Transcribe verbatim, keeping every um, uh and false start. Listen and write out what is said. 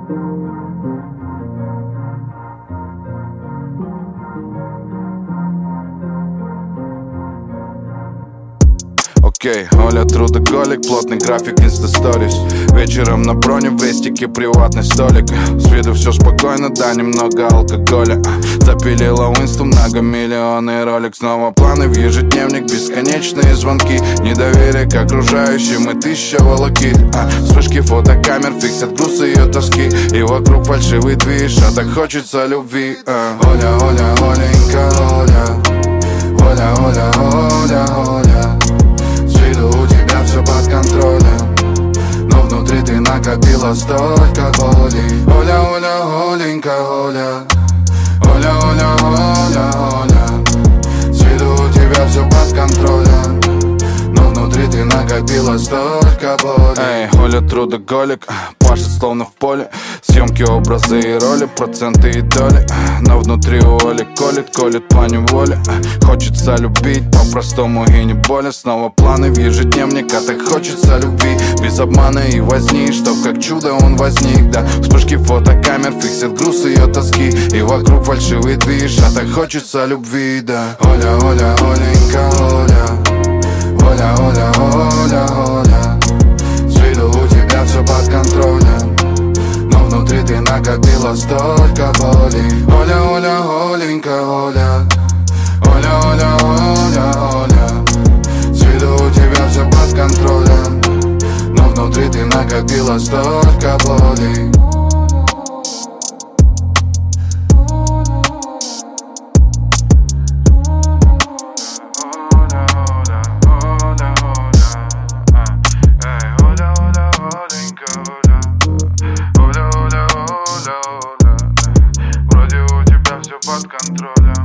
Окей, okay, Оля трудоголик, плотный график инстасторис. Вечером на броне в вестике приватный столик. С виду все спокойно, да, немного алкоголя. Запилила Уинстон, многомиллионный ролик. Снова планы в ежедневник, бесконечные звонки. Недоверие к окружающим и тысяча волокит. а, Вспышки фотокамер фиксят груз ее тоски. И вокруг фальшивый движ, а так хочется любви. а. Оля, Оля, Оленька, Оля. Оля, Оля, Оля, Оля. У тебя все под контролем, но внутри ты накопила столько боли. Оля, Оля, Оленька, Оля. Оля, Оля, Оля, Оля. С виду у тебя все под контролем, но внутри ты накопила столько боли. Эй, Оля трудоголик, пашет словно в поле. Съемки, образы и роли, проценты и доли. Но внутри у Оли колет, колет по неволе. Хочется любить по-простому и не более. Снова планы в ежедневник, а так хочется любви. Без обмана и возни, чтоб как чудо он возник, да. Вспышки фотокамер фиксят груз ее тоски. И вокруг фальшивый движ, а так хочется любви, да. Оля, Оля, Оленька, Оля. Оля, Оля, Оля, Оля. С виду у тебя все под контролем, но внутри ты накопила столько боли. Оля, Оля, Оленька, Оля. Оля, Оля, Оля, Оля. С виду у тебя все под контролем, но внутри ты накопила столько боли. Под контролем.